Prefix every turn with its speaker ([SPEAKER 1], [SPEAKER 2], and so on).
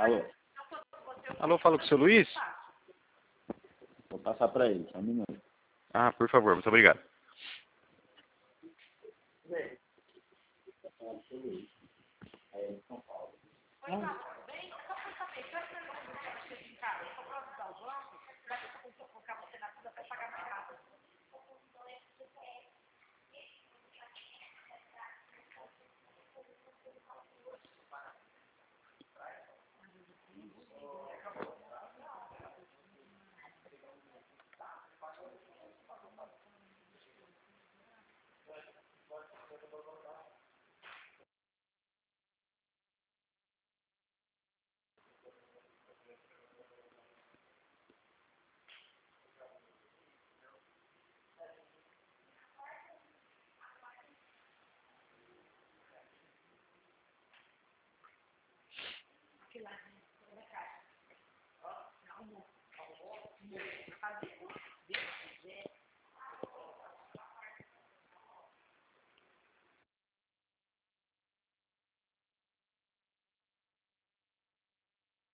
[SPEAKER 1] Alô,
[SPEAKER 2] Alô, falo com o seu Luiz?
[SPEAKER 1] vou passar para ele, só um minuto.
[SPEAKER 2] Ah, por favor, muito obrigado.